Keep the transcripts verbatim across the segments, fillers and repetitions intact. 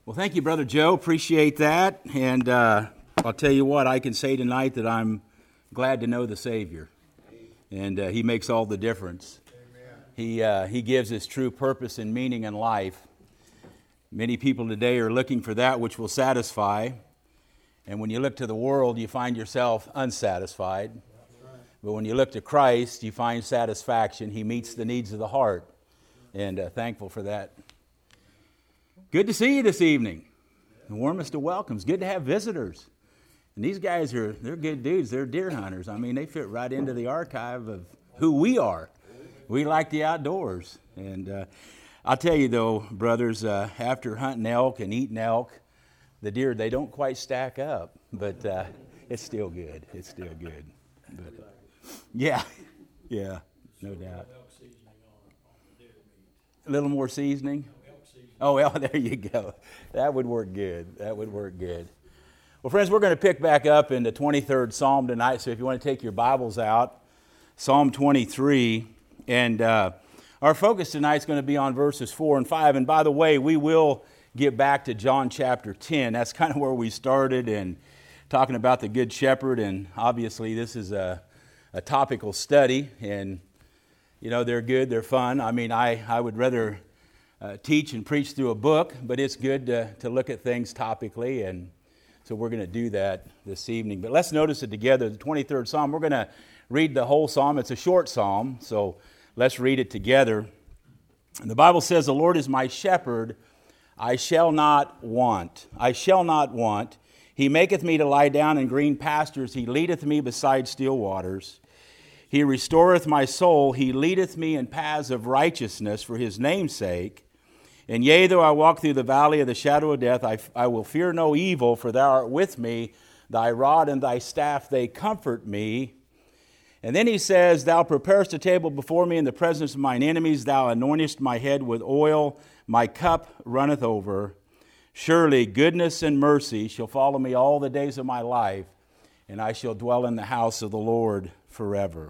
Well, thank you, Brother Joe. Appreciate that. And uh, I'll tell you what, I can say tonight that I'm glad to know the Savior. And uh, He makes all the difference. Amen. He, uh, he gives us true purpose and meaning in life. Many people today are looking for that which will satisfy. And when you look to the world, you find yourself unsatisfied. Right. But when you look to Christ, you find satisfaction. He meets the needs of the heart. And uh, thankful for that. Good to see you this evening. The warmest of welcomes. Good to have visitors. And these guys are, they're good dudes. They're deer hunters. I mean, they fit right into the archive of who we are. We like the outdoors. And uh, I'll tell you though, brothers, uh, after hunting elk and eating elk, the deer, they don't quite stack up. But uh, it's still good. It's still good. But, uh, yeah, yeah, no doubt. A little more seasoning? Oh, well, there you go. That would work good. That would work good. Well, friends, we're going to pick back up in the twenty-third Psalm tonight. So if you want to take your Bibles out, Psalm twenty-three. And uh, our focus tonight is going to be on verses four and five. And by the way, we will get back to John chapter ten. That's kind of where we started and talking about the Good Shepherd. And obviously, this is a, a topical study. And, you know, they're good. They're fun. I mean, I, I would rather... Uh, teach and preach through a book, but it's good to, to look at things topically, and so we're going to do that this evening. But let's notice it together, the twenty-third Psalm. We're going to read the whole Psalm. It's a short Psalm, so let's read it together. And the Bible says, "The Lord is my shepherd, I shall not want. I shall not want. He maketh me to lie down in green pastures. He leadeth me beside still waters. He restoreth my soul. He leadeth me in paths of righteousness for his name's sake. And yea, though I walk through the valley of the shadow of death, I, I will fear no evil, for thou art with me. Thy rod and thy staff, they comfort me." And then he says, "Thou preparest a table before me in the presence of mine enemies. Thou anointest my head with oil. My cup runneth over. Surely goodness and mercy shall follow me all the days of my life, and I shall dwell in the house of the Lord forever."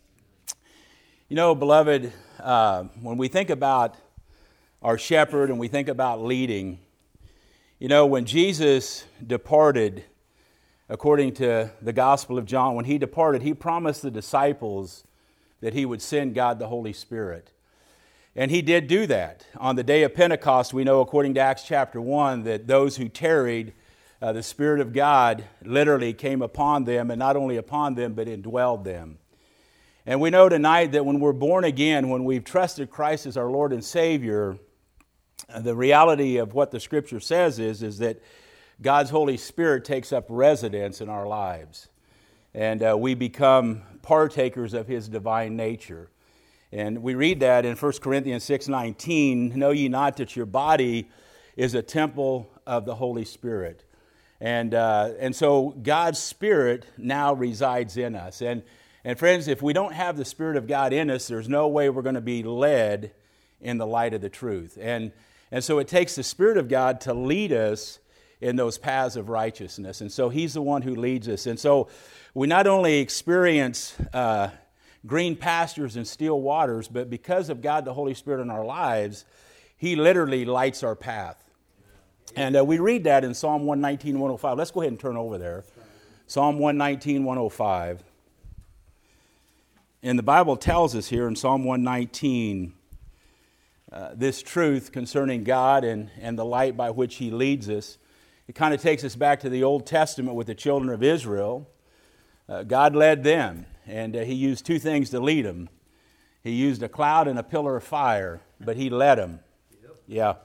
You know, beloved, uh, when we think about our shepherd and we think about leading, you know, when Jesus departed, according to the Gospel of John, when he departed, he promised the disciples that he would send God the Holy Spirit. And he did do that. On the day of Pentecost, we know, according to Acts chapter one, that those who tarried, uh, the Spirit of God literally came upon them, and not only upon them, but indwelled them. And we know tonight that when we're born again, when we've trusted Christ as our Lord and Savior, the reality of what the Scripture says is, is that God's Holy Spirit takes up residence in our lives. And uh, we become partakers of His divine nature. And we read that in First Corinthians six nineteen, "Know ye not that your body is a temple of the Holy Spirit?" And, uh, and so God's Spirit now resides in us. And And friends, if we don't have the Spirit of God in us, there's no way we're going to be led in the light of the truth. And, and so it takes the Spirit of God to lead us in those paths of righteousness. And so He's the one who leads us. And so we not only experience uh, green pastures and still waters, but because of God the Holy Spirit in our lives, He literally lights our path. And uh, we read that in Psalm one nineteen, one oh five. Let's go ahead and turn over there. Psalm one nineteen, one oh five. And the Bible tells us here in Psalm one nineteen uh, this truth concerning God and, and the light by which He leads us. It kind of takes us back to the Old Testament with the children of Israel. Uh, God led them, and uh, He used two things to lead them. He used a cloud and a pillar of fire, but He led them. Yep.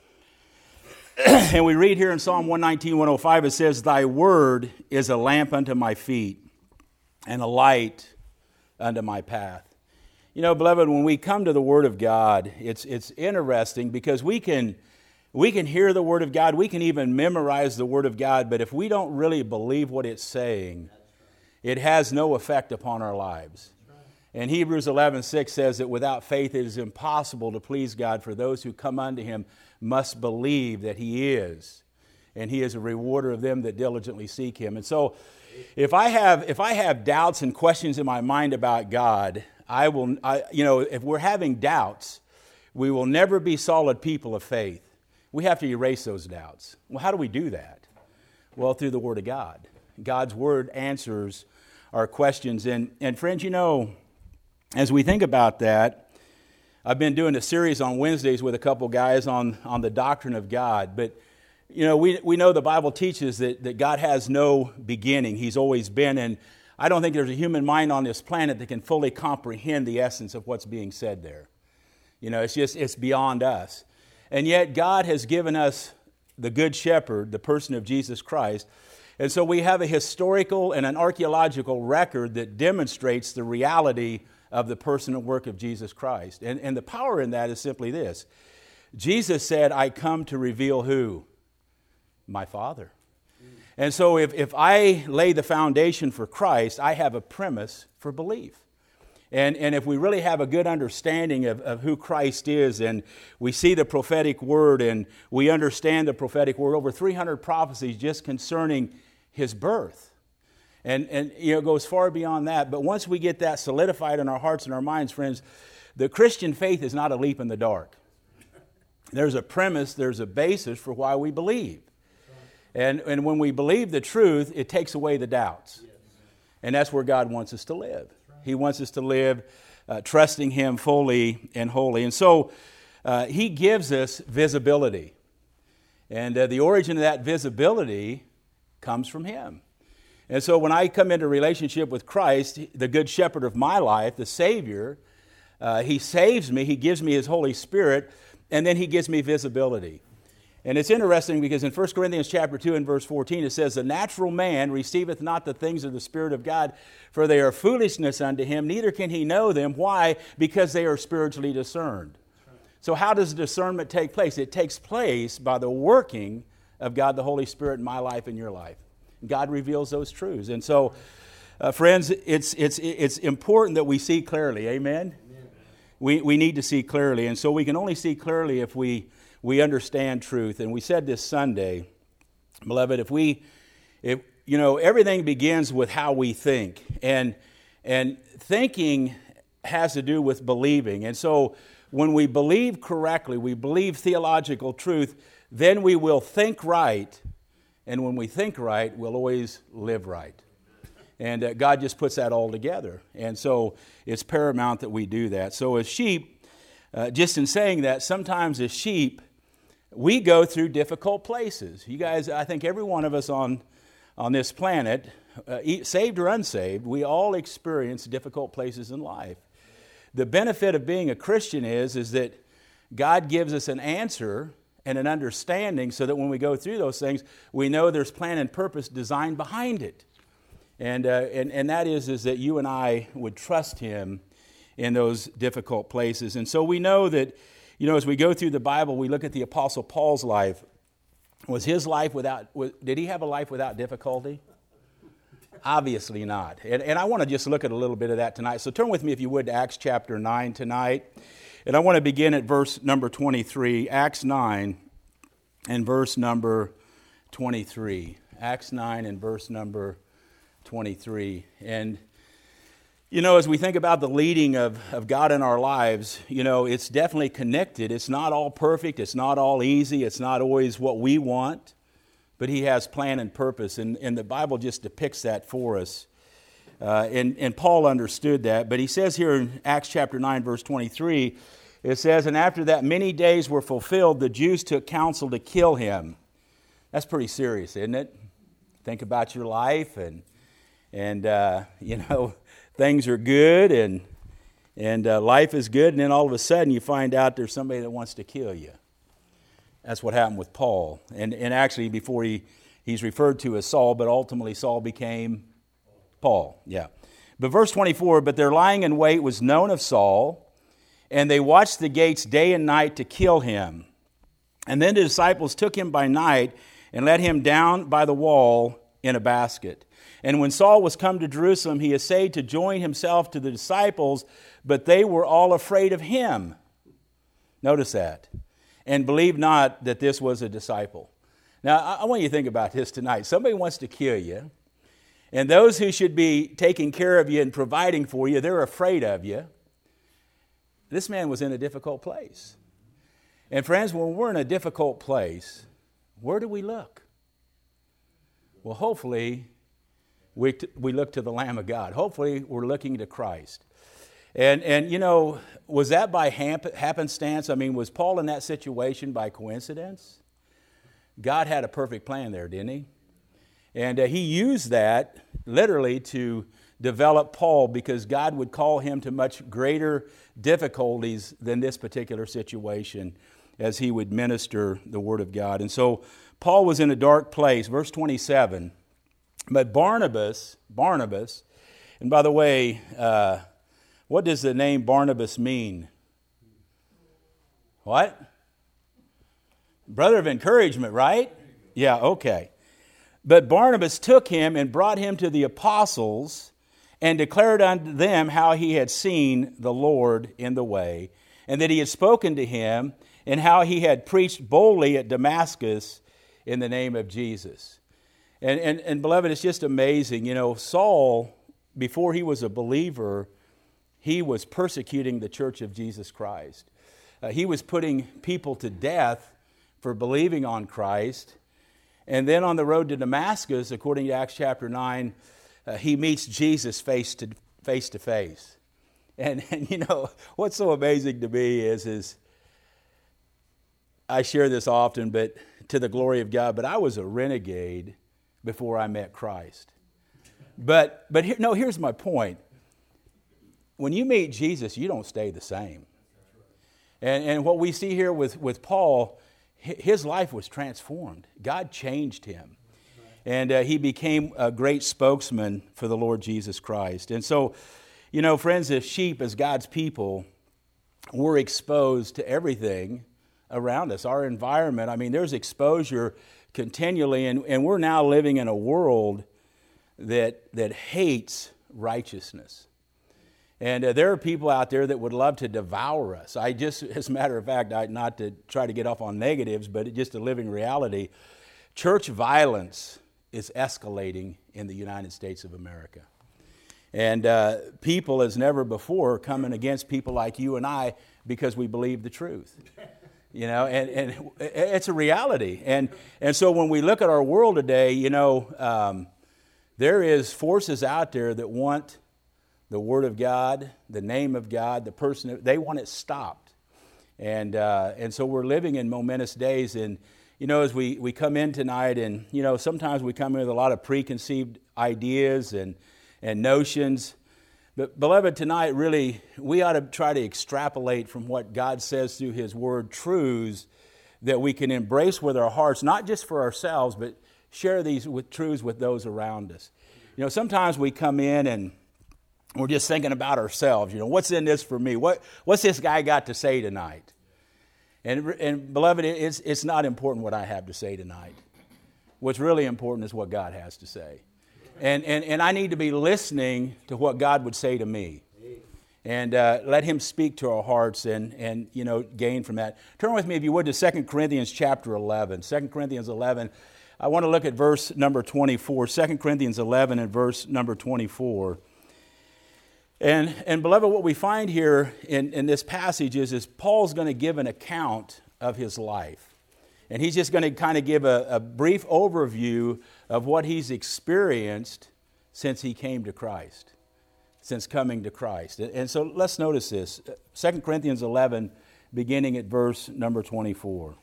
Yeah. And we read here in Psalm one nineteen, one oh five, it says, "Thy word is a lamp unto my feet and a light unto my path." You know, beloved, when we come to the Word of God, it's it's interesting because we can we can hear the Word of God, we can even memorize the Word of God, but if we don't really believe what it's saying, it has no effect upon our lives. And Hebrews eleven six says that without faith it is impossible to please God, for those who come unto Him must believe that He is, and He is a rewarder of them that diligently seek Him. And so If I have if I have doubts and questions in my mind about God, I will, I, you know, if we're having doubts, we will never be solid people of faith. we have to erase those doubts. Well, how do we do that? Well, through the Word of God. God's Word answers our questions. And, and friends, you know, as we think about that, I've been doing a series on Wednesdays with a couple guys on, on the doctrine of God. But, you know, we, we know the Bible teaches that, that God has no beginning. He's always been. And I don't think there's a human mind on this planet that can fully comprehend the essence of what's being said there. You know, it's just, it's beyond us. And yet God has given us the Good Shepherd, the person of Jesus Christ. And so we have a historical and an archaeological record that demonstrates the reality of the person and work of Jesus Christ. And, and the power in that is simply this. Jesus said, I come to reveal who? My Father. And so if, if I lay the foundation for Christ, I have a premise for belief. And, and if we really have a good understanding of, of who Christ is, and we see the prophetic word and we understand the prophetic word, over three hundred prophecies just concerning His birth. And, and you know, it goes far beyond that. But once we get that solidified in our hearts and our minds, friends, the Christian faith is not a leap in the dark. There's a premise, there's a basis for why we believe. And, and when we believe the truth, it takes away the doubts. And that's where God wants us to live. He wants us to live uh, trusting Him fully and wholly. And so uh, He gives us visibility. And uh, the origin of that visibility comes from Him. And so when I come into relationship with Christ, the Good Shepherd of my life, the Savior, uh, He saves me, He gives me His Holy Spirit, and then He gives me visibility. And it's interesting because in First Corinthians chapter two and verse fourteen, it says, the natural man receiveth not the things of the Spirit of God, for they are foolishness unto him, neither can he know them. Why? Because they are spiritually discerned. So how does discernment take place? It takes place by the working of God the Holy Spirit in my life and your life. God reveals those truths. And so, uh, friends, it's, it's, it's important that we see clearly. Amen? Amen. We, we need to see clearly. And so we can only see clearly if we We understand truth. And we said this Sunday, beloved, if we, if, you know, everything begins with how we think. And, and thinking has to do with believing. And so when we believe correctly, we believe theological truth, then we will think right. And when we think right, we'll always live right. And uh, God just puts that all together. And so it's paramount that we do that. So as sheep, uh, just in saying that, sometimes as sheep, we go through difficult places. You guys, I think every one of us on, on this planet, uh, saved or unsaved, we all experience difficult places in life. The benefit of being a Christian is, is that God gives us an answer and an understanding so that when we go through those things, we know there's plan and purpose designed behind it. And, uh, and, and that is, is that you and I would trust Him in those difficult places. And so we know that, you know, as we go through the Bible, we look at the Apostle Paul's life. Was his life without, did he have a life without difficulty? Obviously not. And, and I want to just look at a little bit of that tonight. So turn with me, if you would, to Acts chapter nine tonight. And I want to begin at verse number twenty-three. Acts nine and verse number twenty-three. Acts nine and verse number twenty-three. And you know, as we think about the leading of, of God in our lives, you know, it's definitely connected. It's not all perfect. It's not all easy. It's not always what we want. But He has plan and purpose. And, and the Bible just depicts that for us. Uh, and, and Paul understood that. But he says here in Acts chapter nine, verse twenty-three, it says, and after that many days were fulfilled, the Jews took counsel to kill him. That's pretty serious, isn't it? Think about your life and, and uh, you know, things are good and and uh, life is good, and then all of a sudden you find out there's somebody that wants to kill you. That's what happened with Paul. And and actually before he, he's referred to as Saul, but ultimately Saul became Paul. Yeah. But verse twenty-four, but their lying in wait was known of Saul, and they watched the gates day and night to kill him. And then the disciples took him by night and let him down by the wall in a basket. And when Saul was come to Jerusalem, he essayed to join himself to the disciples, but they were all afraid of him. Notice that. And believed not that this was a disciple. Now, I want you to think about this tonight. Somebody wants to kill you, and those who should be taking care of you and providing for you, they're afraid of you. This man was in a difficult place. And friends, when we're in a difficult place, where do we look? Well, hopefully, we, t- we look to the Lamb of God. Hopefully, we're looking to Christ. And, and you know, was that by hap- happenstance? I mean, was Paul in that situation by coincidence? God had a perfect plan there, didn't he? And uh, he used that literally to develop Paul, because God would call him to much greater difficulties than this particular situation as he would minister the Word of God. And so Paul was in a dark place. Verse twenty-seven, but Barnabas, Barnabas, and by the way, uh, what does the name Barnabas mean? What? Brother of encouragement, right? Yeah, okay. But Barnabas took him and brought him to the apostles and declared unto them how he had seen the Lord in the way, and that he had spoken to him, and how he had preached boldly at Damascus in the name of Jesus. And, and, and beloved, it's just amazing. You know, Saul, before he was a believer, he was persecuting the church of Jesus Christ. Uh, he was putting people to death for believing on Christ. And then on the road to Damascus, according to Acts chapter nine, uh, he meets Jesus face to face to face. And, and you know, what's so amazing to me is, is I share this often, but to the glory of God, but I was a renegade before I met Christ. But, but here, no, here's my point. When you meet Jesus, you don't stay the same. And, and what we see here with, with Paul, his life was transformed. God changed him. And uh, he became a great spokesman for the Lord Jesus Christ. And so, you know, friends, as sheep, as God's people, we're exposed to everything around us. Our environment, I mean, there's exposure continually. And, and we're now living in a world that, that hates righteousness. And uh, there are people out there that would love to devour us. I just, as a matter of fact, I, not to try to get off on negatives, but it's just a living reality. Church violence is escalating in the United States of America. And uh, people, as never before, coming against people like you and I because we believe the truth. You know, and, and it's a reality. And, and so when we look at our world today, you know, um, there is forces out there that want the Word of God, the name of God, the person, they want it stopped. And uh, and so we're living in momentous days. And, you know, as we, we come in tonight, and, you know, sometimes we come in with a lot of preconceived ideas and, and notions. But, beloved, tonight, really, we ought to try to extrapolate from what God says through His Word, truths that we can embrace with our hearts, not just for ourselves, but share these with truths with those around us. You know, sometimes we come in and we're just thinking about ourselves. You know, what's in this for me? What What's this guy got to say tonight? And, and beloved, it's, it's not important what I have to say tonight. What's really important is what God has to say. And, and, and I need to be listening to what God would say to me. And uh, let Him speak to our hearts and, and, you know, gain from that. Turn with me, if you would, to Second Corinthians chapter eleven. Second Corinthians eleven. I want to look at verse number twenty-four. Second Corinthians eleven and verse number twenty-four. And, and beloved, what we find here in, in this passage is, is Paul's going to give an account of his life. And he's just going to kind of give a, a brief overview of what he's experienced since he came to Christ, since coming to Christ. And so let's notice this. Second Corinthians eleven, beginning at verse number twenty-four.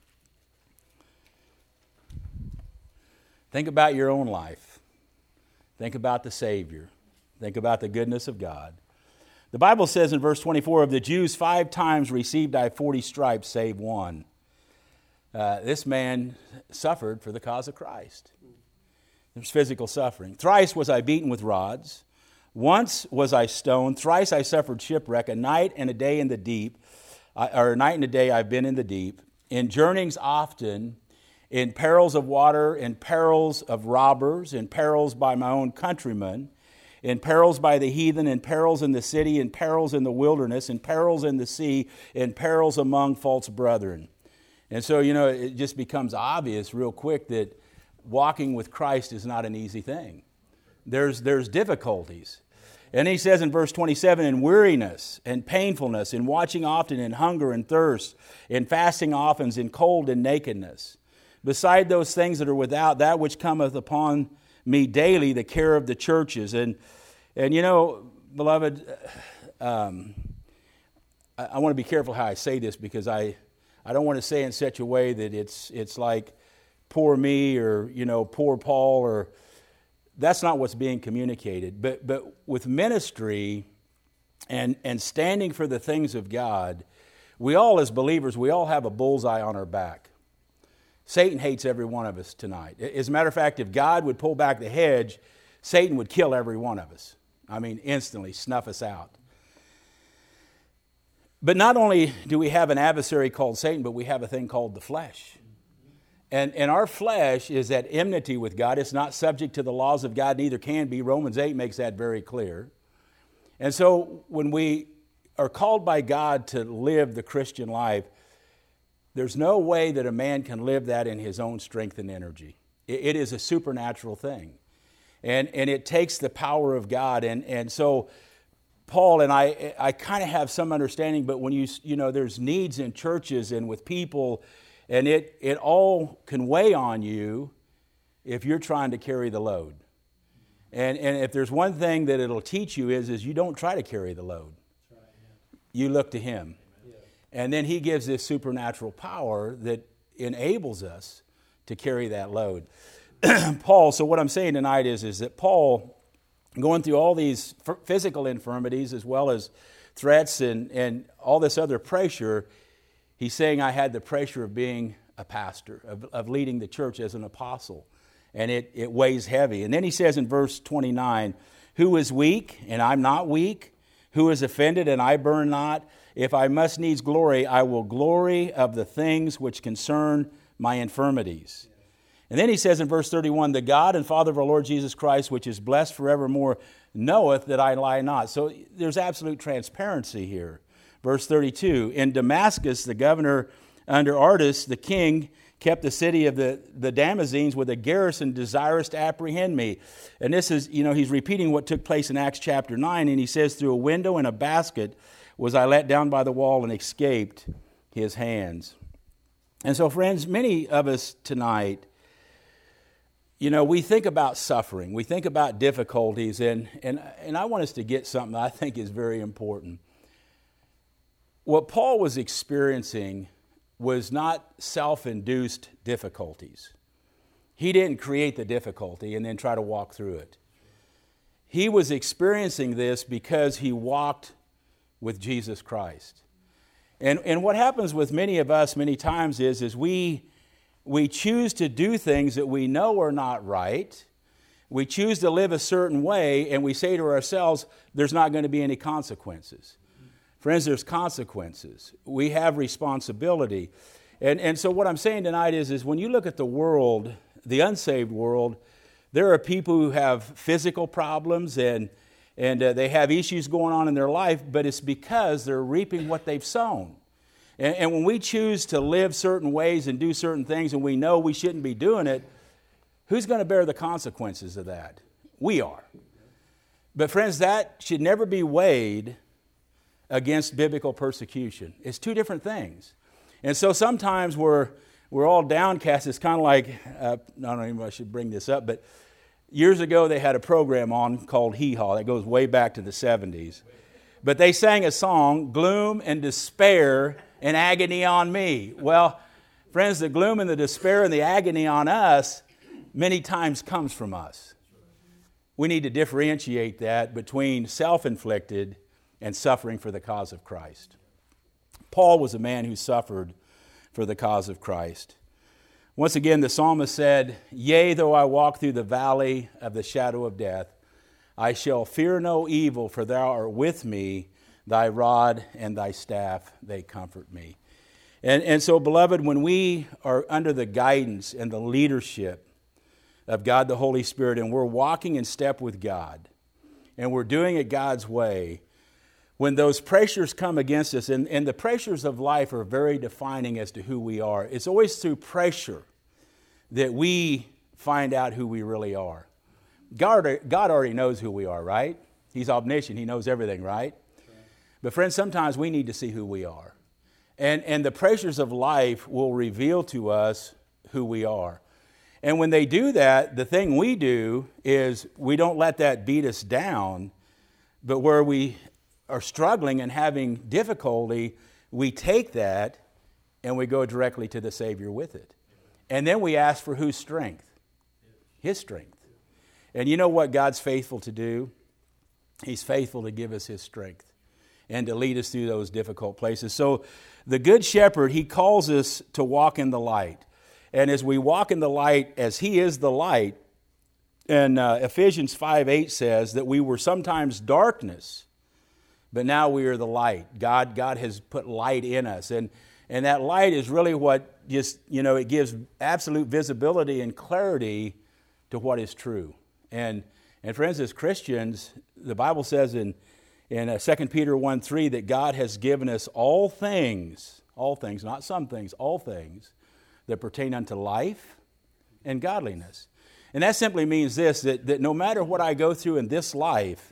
Think about your own life. Think about the Savior. Think about the goodness of God. The Bible says in verse twenty-four, of the Jews five times received I forty stripes, save one. Uh, this man suffered for the cause of Christ. There's physical suffering. Thrice was I beaten with rods. Once was I stoned. Thrice I suffered shipwreck. A night and a day in the deep, uh, or a night and a day I've been in the deep. In journeyings often, in perils of water, in perils of robbers, in perils by my own countrymen, in perils by the heathen, in perils in the city, in perils in the wilderness, in perils in the sea, in perils among false brethren. And so, you know, it just becomes obvious real quick that walking with Christ is not an easy thing. There's, there's difficulties. And he says in verse twenty-seven, in weariness and painfulness, in watching often, in hunger and thirst, in fasting often, in cold and nakedness. Beside those things that are without, that which cometh upon me daily, the care of the churches. And, and you know, beloved, um, I, I want to be careful how I say this, because I, I don't want to say in such a way that it's it's like poor me, or, you know, poor Paul, or that's not what's being communicated. But but with ministry and and standing for the things of God, we all as believers, we all have a bullseye on our back. Satan hates every one of us tonight. As a matter of fact, if God would pull back the hedge, Satan would kill every one of us. I mean, instantly snuff us out. But not only do we have an adversary called Satan, but we have a thing called the flesh. And, and our flesh is at enmity with God. It's not subject to the laws of God, neither can be. Romans eight makes that very clear. And so when we are called by God to live the Christian life, there's no way that a man can live that in his own strength and energy. It, it is a supernatural thing. And, and it takes the power of God. And, and so Paul and I, I kind of have some understanding, but when you, you know, there's needs in churches and with people, and it, it all can weigh on you if you're trying to carry the load. And, and if there's one thing that it'll teach you is, is you don't try to carry the load. Right, yeah. You look to Him. Yeah. And then He gives this supernatural power that enables us to carry that load. Paul, so what I'm saying tonight is, is that Paul, going through all these physical infirmities as well as threats and, and all this other pressure, he's saying, I had the pressure of being a pastor, of, of leading the church as an apostle. And it, it weighs heavy. And then he says in verse twenty-nine, who is weak, and I'm not weak? Who is offended, and I burn not? If I must needs glory, I will glory of the things which concern my infirmities. And then he says in verse thirty-one, the God and Father of our Lord Jesus Christ, which is blessed forevermore, knoweth that I lie not. So there's absolute transparency here. Verse thirty-two, in Damascus, the governor under Artus, the king, kept the city of the, the Damascenes with a garrison desirous to apprehend me. And this is, you know, he's repeating what took place in Acts chapter nine, and he says, through a window in a basket was I let down by the wall and escaped his hands. And so, friends, many of us tonight, you know, we think about suffering, we think about difficulties, and, and, and I want us to get something that I think is very important. What Paul was experiencing was not self-induced difficulties. He didn't create the difficulty and then try to walk through it. He was experiencing this because he walked with Jesus Christ. And, and what happens with many of us many times is, is we, we choose to do things that we know are not right. We choose to live a certain way, and we say to ourselves, there's not going to be any consequences. Friends, there's consequences. We have responsibility. And, and so what I'm saying tonight is, is when you look at the world, the unsaved world, there are people who have physical problems and, and uh, they have issues going on in their life, but it's because they're reaping what they've sown. And, and when we choose to live certain ways and do certain things and we know we shouldn't be doing it, who's going to bear the consequences of that? We are. But friends, that should never be weighed against biblical persecution. It's two different things. And so sometimes we're we're all downcast. It's kind of like, uh, I don't know if I should bring this up, but years ago they had a program on called Hee Haw that goes way back to the seventies. But they sang a song, Gloom and Despair and Agony on Me. Well, friends, the gloom and the despair and the agony on us many times comes from us. We need to differentiate that between self-inflicted and suffering for the cause of Christ. Paul was a man who suffered for the cause of Christ. Once again, the psalmist said, yea, though I walk through the valley of the shadow of death, I shall fear no evil, for thou art with me, thy rod and thy staff, they comfort me. And, and so, beloved, when we are under the guidance and the leadership of God the Holy Spirit, and we're walking in step with God, and we're doing it God's way, when those pressures come against us, and, and the pressures of life are very defining as to who we are. It's always through pressure that we find out who we really are. God, God already knows who we are, right? He's omniscient. He knows everything, right? Right. But friends, sometimes we need to see who we are. And, and the pressures of life will reveal to us who we are. And when they do that, the thing we do is we don't let that beat us down, but where we are struggling and having difficulty, we take that and we go directly to the Savior with it. And then we ask for whose strength? His strength. And you know what God's faithful to do? He's faithful to give us His strength and to lead us through those difficult places. So the Good Shepherd, He calls us to walk in the light. And as we walk in the light, as He is the light, and uh, Ephesians five eight says that we were sometimes darkness, but now we are the light. God, God has put light in us. And, and that light is really what just, you know, it gives absolute visibility and clarity to what is true. And, and friends, as Christians, the Bible says in, in uh, Second Peter one three that God has given us all things, all things, not some things, all things, that pertain unto life and godliness. And that simply means this, that, that no matter what I go through in this life,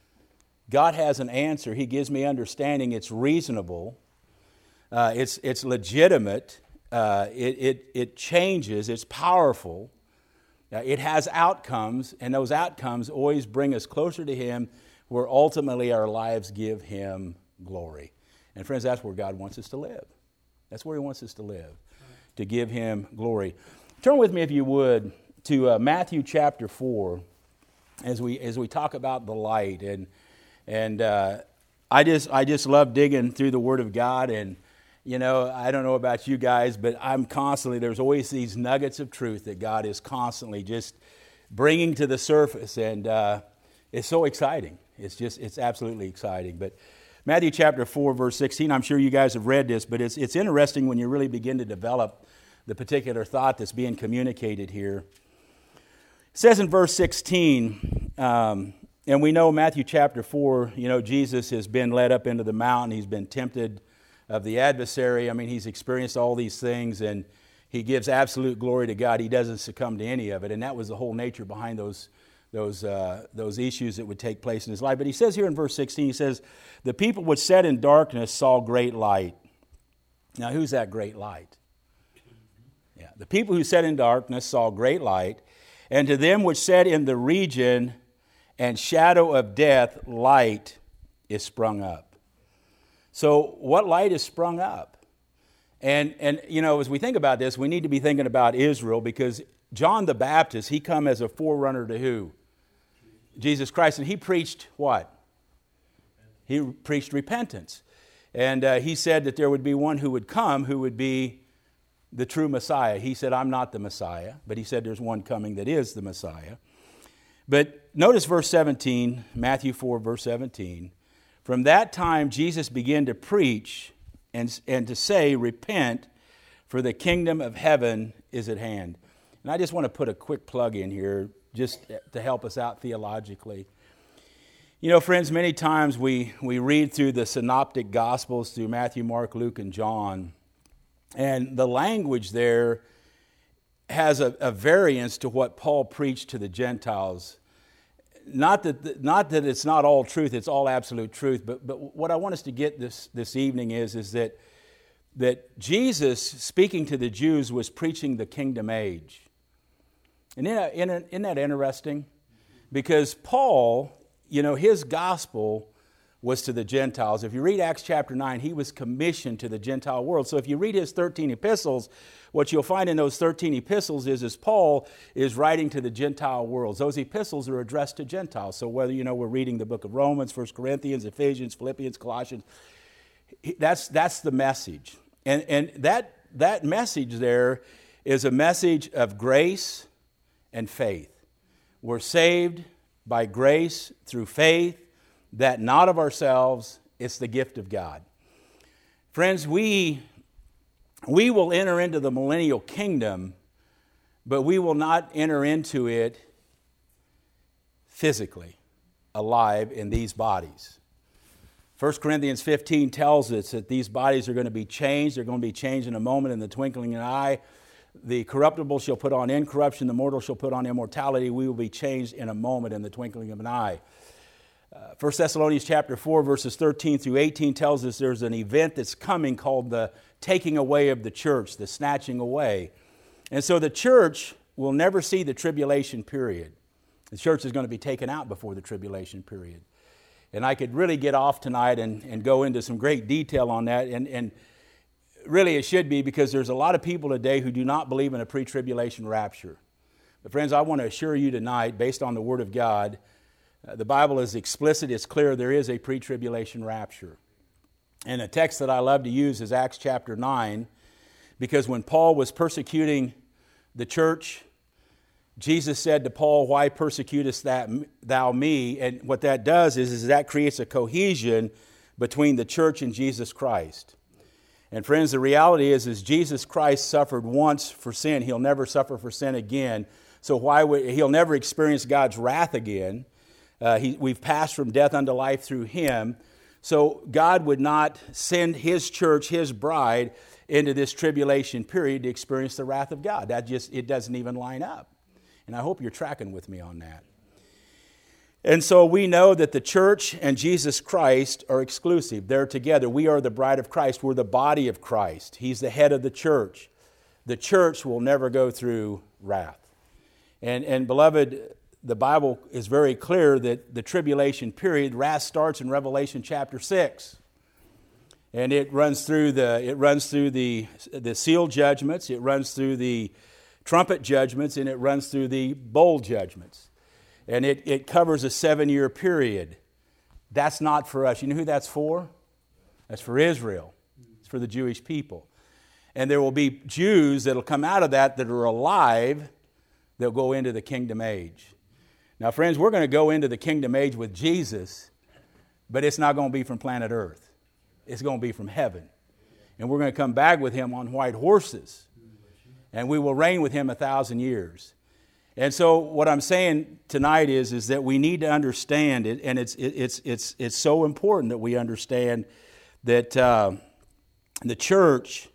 God has an answer. He gives me understanding. It's reasonable. Uh, it's, it's legitimate. Uh, it, it, it changes. It's powerful. Uh, it has outcomes, and those outcomes always bring us closer to Him, where ultimately our lives give Him glory. And friends, that's where God wants us to live. That's where He wants us to live, to give Him glory. Turn with me, if you would, to uh, Matthew chapter four, as we as we talk about the light. And and uh, I just I just love digging through the Word of God. And you know, I don't know about you guys, but I'm constantly, there's always these nuggets of truth that God is constantly just bringing to the surface, and uh, it's so exciting. It's just it's absolutely exciting. But Matthew chapter four, verse sixteen, I'm sure you guys have read this, but it's it's interesting when you really begin to develop the particular thought that's being communicated here. It says in verse sixteen, um, and we know Matthew chapter four, you know, Jesus has been led up into the mountain. He's been tempted of the adversary. I mean, he's experienced all these things, and he gives absolute glory to God. He doesn't succumb to any of it, and that was the whole nature behind those those uh, those issues that would take place in his life. But he says here in verse sixteen, he says, the people which sat in darkness saw great light. Now, who's that great light? Yeah, the people who sat in darkness saw great light, and to them which sat in the region and shadow of death, light is sprung up. So what light is sprung up? And, and you know, as we think about this, we need to be thinking about Israel, because John the Baptist, he come as a forerunner to who? Jesus Christ. And he preached what? He preached repentance. And uh, he said that there would be one who would come who would be the true Messiah. He said, I'm not the Messiah, but he said there's one coming that is the Messiah. But notice verse seventeen, Matthew four, verse seventeen. From that time, Jesus began to preach and, and to say, repent, for the kingdom of heaven is at hand. And I just want to put a quick plug in here just to help us out theologically. You know, friends, many times we, we read through the synoptic gospels, through Matthew, Mark, Luke, and John, and the language there has a, a variance to what Paul preached to the Gentiles. Not that, not that it's not all truth, it's all absolute truth, but, but what I want us to get this, this evening is, is that, that Jesus, speaking to the Jews, was preaching the kingdom age. And isn't that, isn't that interesting? Because Paul, you know, his gospel was to the Gentiles. If you read Acts chapter nine, he was commissioned to the Gentile world. So if you read his thirteen epistles, what you'll find in those thirteen epistles is, is Paul is writing to the Gentile worlds. Those epistles are addressed to Gentiles. So whether, you know, we're reading the book of Romans, First Corinthians, Ephesians, Philippians, Colossians, that's that's the message. And and that that message there is a message of grace and faith. We're saved by grace through faith, that not of ourselves, it's the gift of God. Friends, we, we will enter into the millennial kingdom, but we will not enter into it physically, alive in these bodies. First Corinthians fifteen tells us that these bodies are going to be changed. They're going to be changed in a moment, in the twinkling of an eye. The corruptible shall put on incorruption, the mortal shall put on immortality. We will be changed in a moment, in the twinkling of an eye. Uh, First Thessalonians chapter four, verses thirteen through eighteen tells us there's an event that's coming called the taking away of the church, the snatching away. And so the church will never see the tribulation period. The church is going to be taken out before the tribulation period. And I could really get off tonight and, and go into some great detail on that. And, and really it should be, because there's a lot of people today who do not believe in a pre-tribulation rapture. But friends, I want to assure you tonight, based on the Word of God, uh, the Bible is explicit, it's clear, there is a pre-tribulation rapture. And a text that I love to use is Acts chapter nine, because when Paul was persecuting the church, Jesus said to Paul, "Why persecutest thou me?" And what that does is, is that creates a cohesion between the church and Jesus Christ. And friends, the reality is, is Jesus Christ suffered once for sin. He'll never suffer for sin again. So why would, he'll never experience God's wrath again. Uh, he, we've passed from death unto life through him. So God would not send his church, his bride, into this tribulation period to experience the wrath of God. That just, it doesn't even line up. And I hope you're tracking with me on that. And so we know that the church and Jesus Christ are exclusive. They're together. We are the bride of Christ. We're the body of Christ. He's the head of the church. The church will never go through wrath. And, and beloved, the Bible is very clear that the tribulation period, wrath starts in Revelation chapter six. And it runs through the it runs through the, the seal judgments, it runs through the trumpet judgments, and it runs through the bowl judgments. And it, it covers a seven-year period. That's not for us. You know who that's for? That's for Israel. It's for the Jewish people. And there will be Jews that will come out of that that are alive. They'll go into the kingdom age. Now, friends, we're going to go into the kingdom age with Jesus, but it's not going to be from planet Earth. It's going to be from heaven. And we're going to come back with him on white horses. And we will reign with him a thousand years. And so what I'm saying tonight is, is that we need to understand it, and it's, it, it's, it's, it's so important that we understand that uh, the church,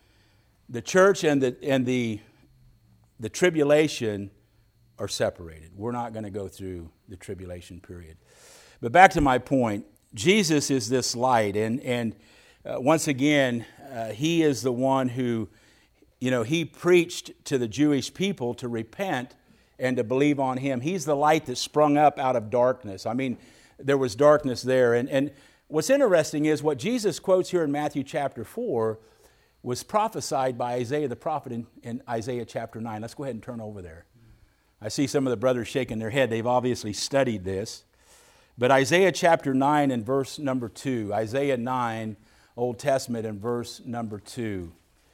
the church and the, and the, the tribulation are separated. We're not going to go through the tribulation period. But back to my point, Jesus is this light, and, and uh, once again, uh, he is the one who, you know, he preached to the Jewish people to repent and to believe on him. He's the light that sprung up out of darkness. I mean, there was darkness there. And, and what's interesting is what Jesus quotes here in Matthew chapter four was prophesied by Isaiah the prophet in, in Isaiah chapter nine. Let's go ahead and turn over there. I see some of the brothers shaking their head. They've obviously studied this. But Isaiah chapter nine and verse number two. Isaiah nine, Old Testament, and verse number two.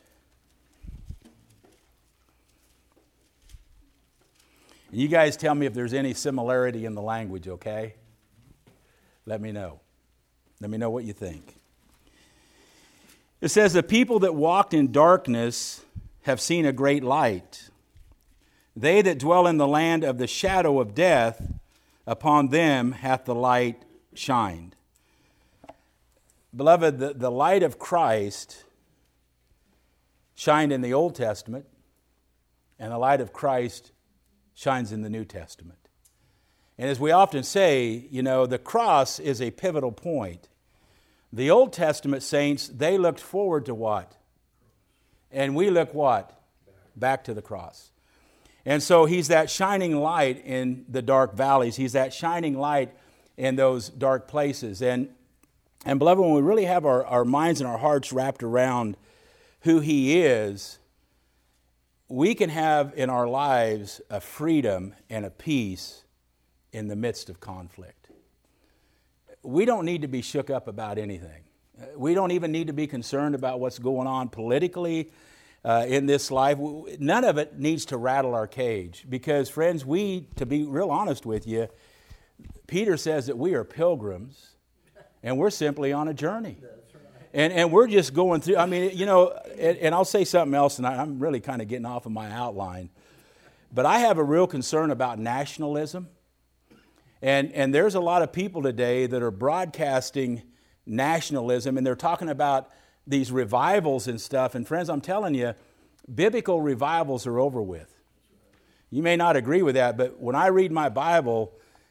And you guys tell me if there's any similarity in the language, okay? Let me know. Let me know what you think. It says, "The people that walked in darkness have seen a great light. They that dwell in the land of the shadow of death, upon them hath the light shined." Beloved, the, the light of Christ shined in the Old Testament, and the light of Christ shines in the New Testament. And as we often say, you know, the cross is a pivotal point. The Old Testament saints, they looked forward to what? And we look what? Back to the cross. And so he's that shining light in the dark valleys. He's that shining light in those dark places. And, and beloved, when we really have our, our minds and our hearts wrapped around who he is, we can have in our lives a freedom and a peace in the midst of conflict. We don't need to be shook up about anything. We don't even need to be concerned about what's going on politically uh, in this life. None of it needs to rattle our cage because, friends, we, to be real honest with you, Peter says that we are pilgrims and we're simply on a journey. And and we're just going through, I mean, you know, and, and I'll say something else, and I, I'm really kind of getting off of my outline. But I have a real concern about nationalism. And, and there's a lot of people today that are broadcasting nationalism, and they're talking about these revivals and stuff. And friends, I'm telling you, biblical revivals are over with. You may not agree with that, but when I read my Bible,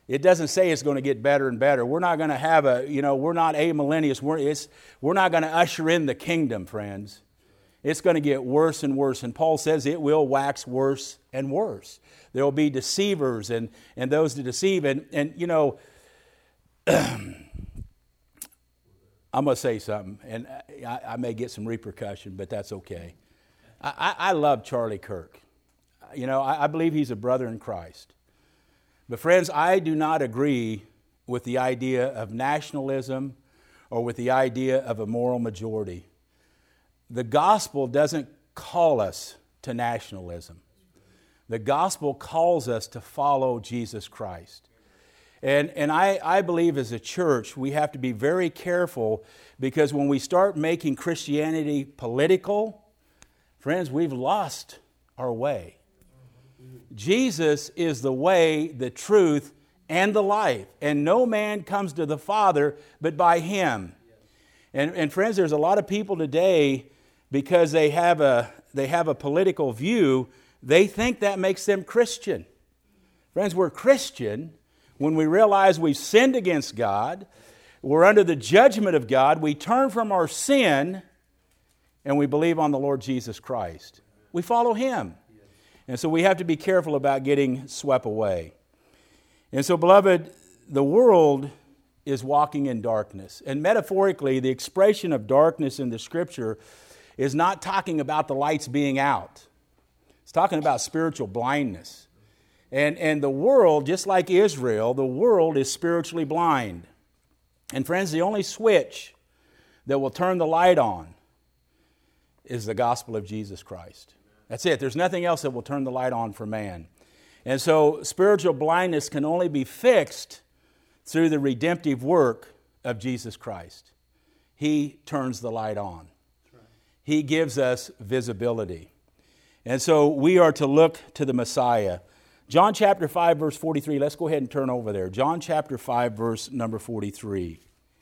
It doesn't say it's going to get better and better. We're not going to have a, you know, we're not amillennialists. We're, it's, we're not going to usher in the kingdom, friends. It's going to get worse and worse. And Paul says it will wax worse and worse. There will be deceivers and, and those to deceive. And, and you know, I'm going to say something, and I, I may get some repercussion, but that's okay. I, I, I love Charlie Kirk. You know, I, I believe he's a brother in Christ. But friends, I do not agree with the idea of nationalism or with the idea of a moral majority. The gospel doesn't call us to nationalism. The gospel calls us to follow Jesus Christ. And, and I, I believe as a church we have to be very careful, because when we start making Christianity political, friends, we've lost our way. Jesus is the way, the truth, and the life. And no man comes to the Father but by Him. And, and friends, there's a lot of people today, because they have a they have a political view, they think that makes them Christian. Friends, we're Christian when we realize we've sinned against God, we're under the judgment of God, we turn from our sin, and we believe on the Lord Jesus Christ. We follow Him. And so we have to be careful about getting swept away. And so, beloved, the world is walking in darkness. And metaphorically, the expression of darkness in the Scripture is not talking about the lights being out. It's talking about spiritual blindness. And, and the world, just like Israel, the world is spiritually blind. And friends, the only switch that will turn the light on is the gospel of Jesus Christ. That's it. There's nothing else that will turn the light on for man. And so spiritual blindness can only be fixed through the redemptive work of Jesus Christ. He turns the light on. He gives us visibility. And so we are to look to the Messiah. John chapter five, verse forty-three. Let's go ahead and turn over there. John chapter five, verse number forty-three.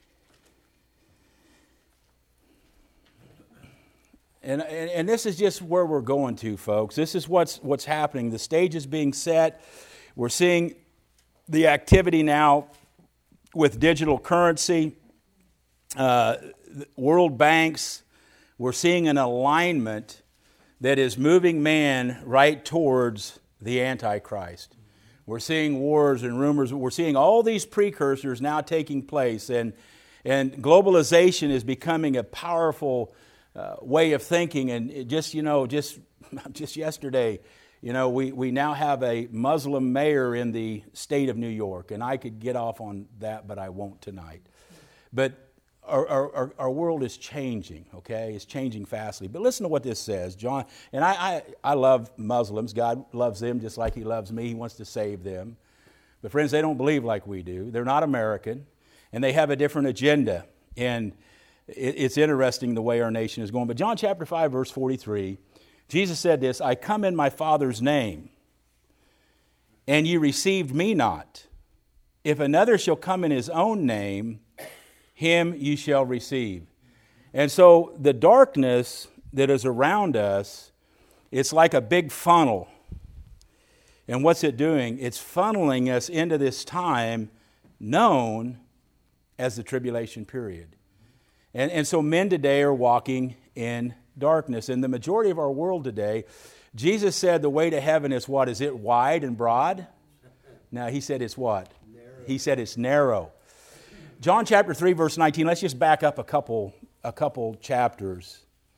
And, and, and this is just where we're going to, folks. This is what's, what's happening. The stage is being set. We're seeing the activity now with digital currency, uh, world banks. We're seeing an alignment that is moving man right towards the Antichrist. We're seeing wars and rumors. We're seeing all these precursors now taking place. And, and globalization is becoming a powerful Uh, way of thinking. And it just, you know, just just yesterday, you know, we, we now have a Muslim mayor in the state of New York. And I could get off on that, but I won't tonight. But our, our, our world is changing, okay? It's changing fastly. But listen to what this says, John. And I, I, I love Muslims. God loves them just like He loves me. He wants to save them. But friends, they don't believe like we do. They're not American. And they have a different agenda. And it's interesting the way our nation is going. But John chapter five, verse forty-three, Jesus said this, I come in my Father's name, and ye received me not. If another shall come in his own name, him you shall receive. And so the darkness that is around us, it's like a big funnel. And what's it doing? It's funneling us into this time known as the tribulation period. And, and so men today are walking in darkness. And the majority of our world today, Jesus said the way to heaven is what? Is it wide and broad? No, He said it's what? Narrow. He said it's narrow. John chapter three, verse nineteen. Let's just back up a couple, a couple chapters.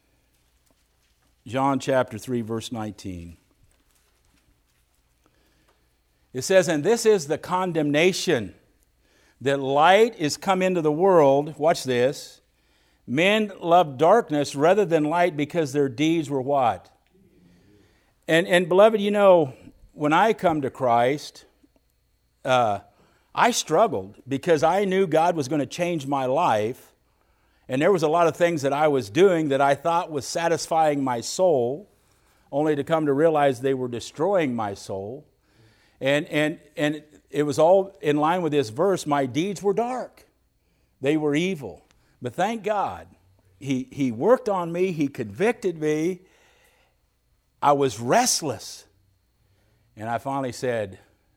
John chapter three, verse nineteen. It says, and this is the condemnation, that light is come into the world. Watch this. Men loved darkness rather than light because their deeds were what? And, and beloved, you know, when I come to Christ, uh, I struggled because I knew God was going to change my life. And there was a lot of things that I was doing that I thought was satisfying my soul, only to come to realize they were destroying my soul. And, and, and it was all in line with this verse. My deeds were dark. They were evil. But thank God, he, he worked on me. He convicted me. I was restless. And I finally said,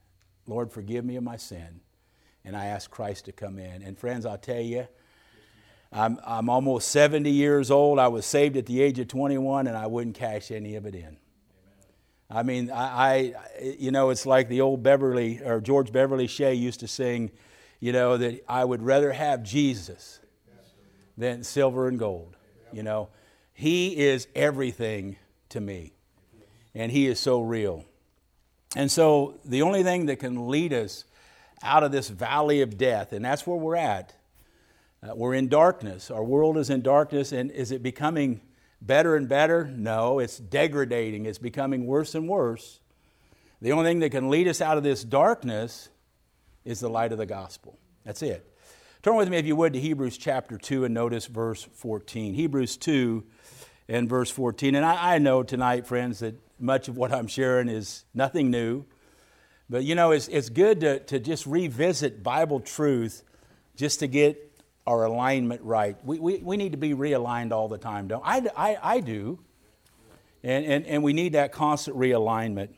Lord, forgive me of my sin. And I ask Christ to come in. And friends, I'll tell you, I'm, I'm almost seventy years old. I was saved at the age of twenty-one, and I wouldn't cash any of it in. Amen. I mean, I, I, you know, it's like the old Beverly, or George Beverly Shea used to sing, you know, that I would rather have Jesus than silver and gold. You know, He is everything to me, and He is so real. And so the only thing that can lead us out of this valley of death, and that's where we're at, uh, we're in darkness. Our world is in darkness, and is it becoming better and better? No, it's degrading. It's becoming worse and worse. The only thing that can lead us out of this darkness is the light of the gospel. That's it. Turn with me, if you would, to Hebrews chapter two and notice verse fourteen. Hebrews two and verse fourteen. And I, I know tonight, friends, that much of what I'm sharing is nothing new. But, you know, it's, it's good to, to just revisit Bible truth just to get our alignment right. We, we, we need to be realigned all the time, don't I? I, I do. And, and, and we need that constant realignment.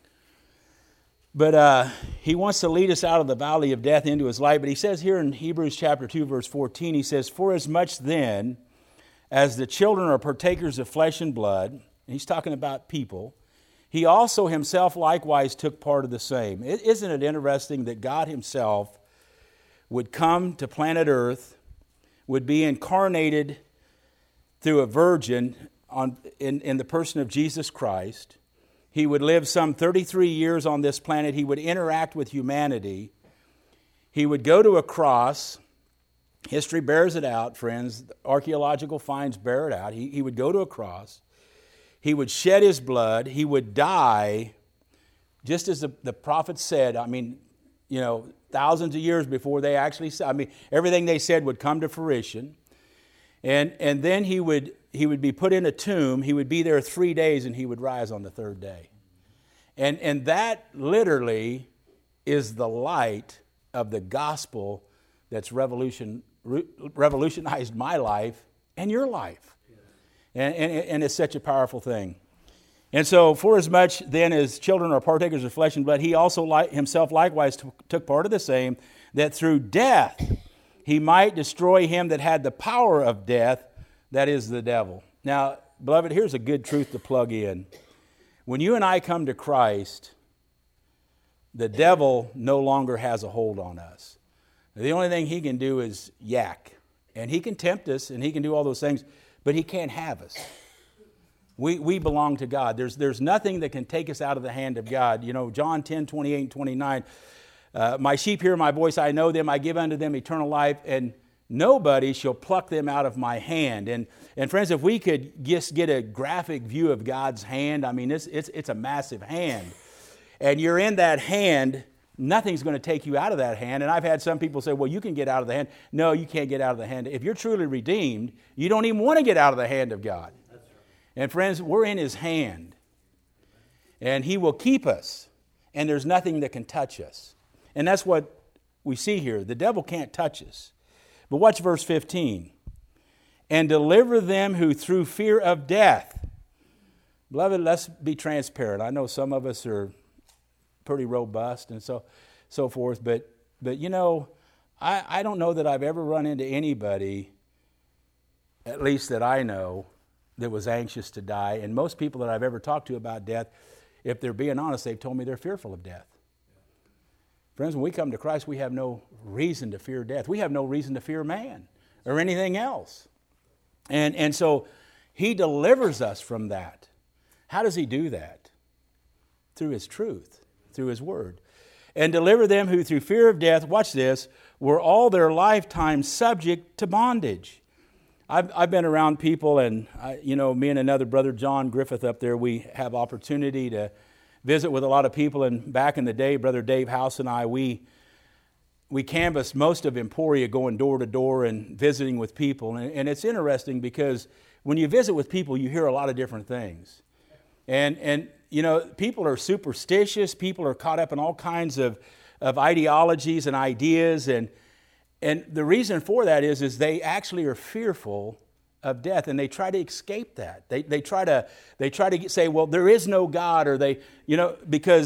But uh, he wants to lead us out of the valley of death into his light. But he says here in Hebrews chapter two, verse fourteen, he says, "For as much then as the children are partakers of flesh and blood," and he's talking about people, "he also himself likewise took part of the same." Isn't it interesting that God himself would come to planet Earth, would be incarnated through a virgin on, in, in the person of Jesus Christ. He would live some thirty-three years on this planet. He would interact with humanity. He would go to a cross. History bears it out, friends. Archaeological finds bear it out. He, he would go to a cross. He would shed his blood. He would die, just as the, the prophets said. I mean, you know, thousands of years before they actually said. I mean, everything they said would come to fruition. And and then he would he would be put in a tomb. He would be there three days, and he would rise on the third day. And and that literally is the light of the gospel that's revolution revolutionized my life and your life. And, and, and it's such a powerful thing. And so, for as much then as children are partakers of flesh and blood, he also li- himself likewise t- took part of the same, that through death he might destroy him that had the power of death, that is the devil. Now, beloved, here's a good truth to plug in. When you and I come to Christ, the devil no longer has a hold on us. The only thing he can do is yak. And he can tempt us, and he can do all those things, but he can't have us. We we belong to God. There's there's nothing that can take us out of the hand of God. You know, John ten, twenty-eight and twenty-nine, uh, "My sheep hear my voice, I know them, I give unto them eternal life, and nobody shall pluck them out of my hand." And and friends, if we could just get a graphic view of God's hand, I mean, it's it's it's a massive hand. And you're in that hand, nothing's going to take you out of that hand. And I've had some people say, well, you can get out of the hand. No, you can't get out of the hand. If you're truly redeemed, you don't even want to get out of the hand of God. And friends, we're in his hand. And he will keep us. And there's nothing that can touch us. And that's what we see here. The devil can't touch us. But watch verse fifteen. "And deliver them who through fear of death." Beloved, let's be transparent. I know some of us are pretty robust and so so forth. But, but you know, I, I don't know that I've ever run into anybody, at least that I know, that was anxious to die. And most people that I've ever talked to about death, if they're being honest, they've told me they're fearful of death. Friends, when we come to Christ, we have no reason to fear death. We have no reason to fear man or anything else. And, and so he delivers us from that. How does he do that? Through his truth, through his word. "And deliver them who through fear of death," watch this, "were all their lifetime subject to bondage." I've, I've been around people, and I, you know, me and another brother, John Griffith, up there, we have opportunity to visit with a lot of people. And back in the day, Brother Dave House and I, we we canvassed most of Emporia, going door to door and visiting with people. And, and it's interesting because when you visit with people, you hear a lot of different things. And and you know, people are superstitious. People are caught up in all kinds of of ideologies and ideas, and. And the reason for that is, is they actually are fearful of death, and they try to escape that. They they try to they try to say, well, there is no God, or they, you know, because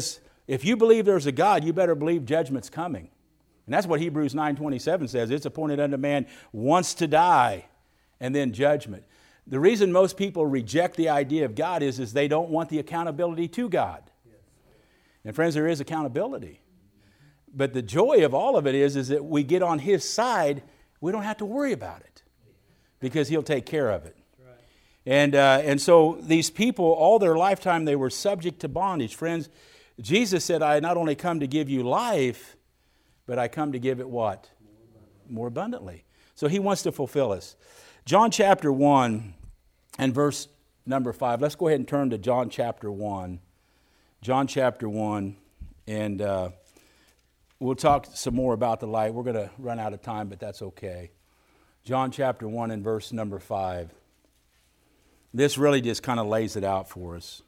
if you believe there's a God, you better believe judgment's coming. And that's what Hebrews nine twenty-seven says. It's appointed unto man once to die, and then judgment. The reason most people reject the idea of God is, is they don't want the accountability to God. And friends, there is accountability. But the joy of all of it is, is that we get on His side, we don't have to worry about it because He'll take care of it. Right. And, uh, and so these people, all their lifetime, they were subject to bondage. Friends, Jesus said, I not only come to give you life, but I come to give it what? More abundantly. So He wants to fulfill us. John chapter one and verse number five. Let's go ahead and turn to John chapter one. John chapter one, and uh, we'll talk some more about the light. We're going to run out of time, but that's okay. John chapter one and verse number five. This really just kind of lays it out for us.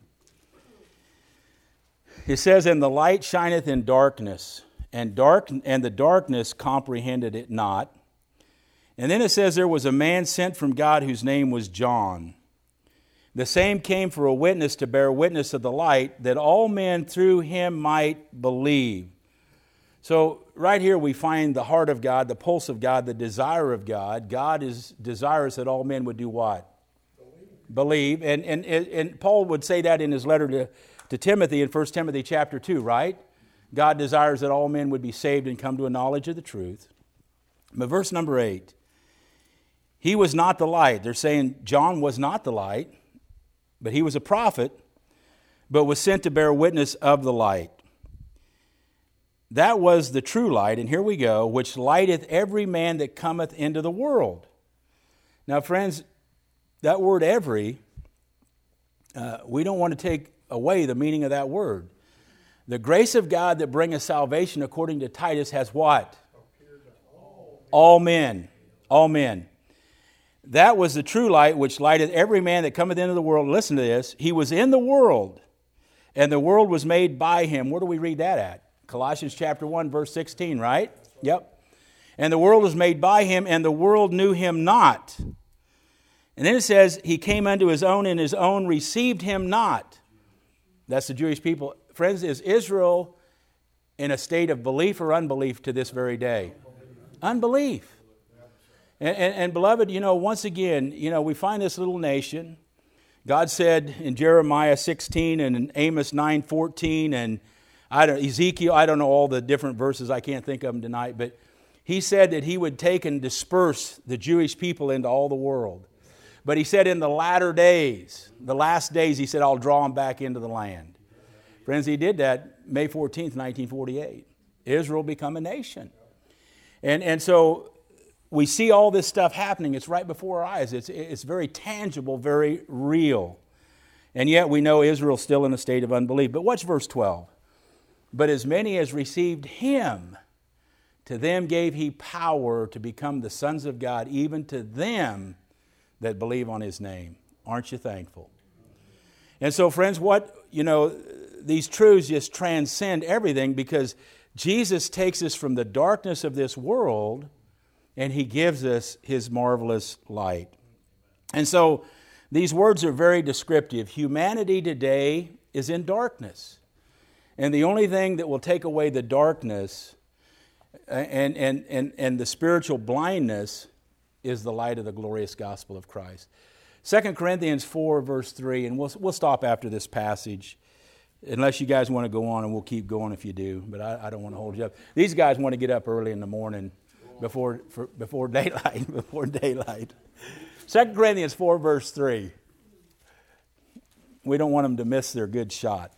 It says, and the light shineth in darkness, and dark and the darkness comprehended it not. And then it says, there was a man sent from God whose name was John. The same came for a witness to bear witness of the light, that all men through him might believe. So right here we find the heart of God, the pulse of God, the desire of God. God is desirous that all men would do what? Believe. Believe. And, and, and Paul would say that in his letter to, to Timothy in First Timothy chapter two, right? God desires that all men would be saved and come to a knowledge of the truth. But verse number eight, he was not the light. They're saying John was not the light, but he was a prophet, but was sent to bear witness of the light. That was the true light, and here we go, which lighteth every man that cometh into the world. Now, friends, that word every, uh, we don't want to take away the meaning of that word. The grace of God that bringeth salvation, according to Titus, has what? All men. All men. That was the true light, which lighteth every man that cometh into the world. Listen to this. He was in the world, and the world was made by him. Where do we read that at? Colossians chapter one, verse sixteen, right? Yep. And the world was made by him, and the world knew him not. And then it says, he came unto his own, and his own received him not. That's the Jewish people. Friends, is Israel in a state of belief or unbelief to this very day? Unbelief. And, and, and beloved, you know, once again, you know, we find this little nation. God said in Jeremiah sixteen and in Amos nine fourteen and I don't Ezekiel, I don't know all the different verses, I can't think of them tonight, but he said that he would take and disperse the Jewish people into all the world. But he said in the latter days, the last days, he said, I'll draw them back into the land. Friends, he did that May fourteenth, nineteen forty-eight. Israel become a nation. And, and so we see all this stuff happening. It's right before our eyes. It's, it's very tangible, very real. And yet we know Israel's still in a state of unbelief. But watch verse twelve. But as many as received him, to them gave he power to become the sons of God, even to them that believe on his name. Aren't you thankful? And so, friends, what, you know, these truths just transcend everything, because Jesus takes us from the darkness of this world and he gives us his marvelous light. And so these words are very descriptive. Humanity today is in darkness. And the only thing that will take away the darkness and, and, and, and the spiritual blindness is the light of the glorious gospel of Christ. Second Corinthians four, verse three, and we'll, we'll stop after this passage, unless you guys want to go on, and we'll keep going if you do, but I, I don't want to hold you up. These guys want to get up early in the morning before, for, before daylight, before daylight. Second Corinthians four, verse three. We don't want them to miss their good shot.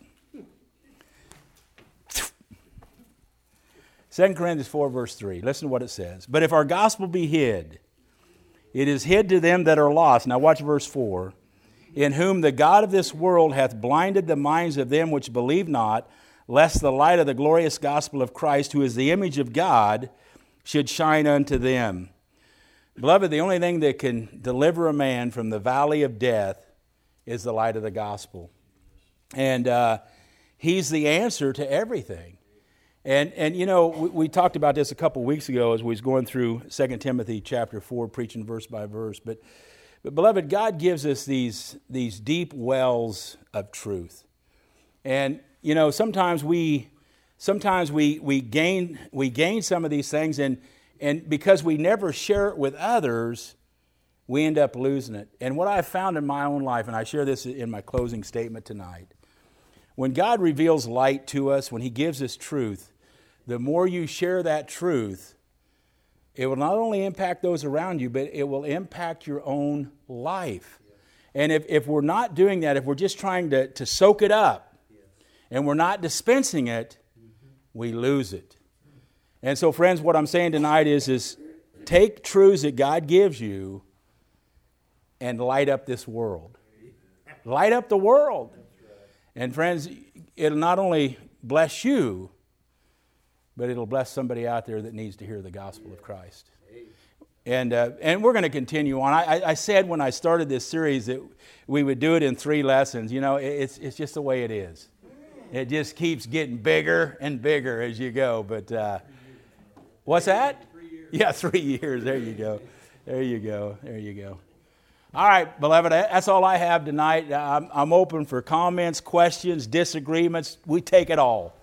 Second Corinthians four, verse three. Listen to what it says. But if our gospel be hid, it is hid to them that are lost. Now watch verse four. In whom the God of this world hath blinded the minds of them which believe not, lest the light of the glorious gospel of Christ, who is the image of God, should shine unto them. Beloved, the only thing that can deliver a man from the valley of death is the light of the gospel. And uh, he's the answer to everything. And, and you know, we, we talked about this a couple weeks ago as we was going through Second Timothy chapter four, preaching verse by verse. But, but beloved, God gives us these, these deep wells of truth. And you know, sometimes we, sometimes we we gain we gain some of these things, and and because we never share it with others, we end up losing it. And what I've found in my own life, and I share this in my closing statement tonight, when God reveals light to us, when He gives us truth, the more you share that truth, it will not only impact those around you, but it will impact your own life. And if, if we're not doing that, if we're just trying to, to soak it up, and we're not dispensing it, we lose it. And so, friends, what I'm saying tonight is, is take truths that God gives you and light up this world. Light up the world. And friends, it'll not only bless you, but it'll bless somebody out there that needs to hear the gospel of Christ. And uh, and we're going to continue on. I, I said when I started this series that we would do it in three lessons. You know, it's it's just the way it is. It just keeps getting bigger and bigger as you go. But uh, what's that? Yeah, three years. There you go. There you go. There you go. All right, beloved, that's all I have tonight. I'm, I'm open for comments, questions, disagreements. We take it all.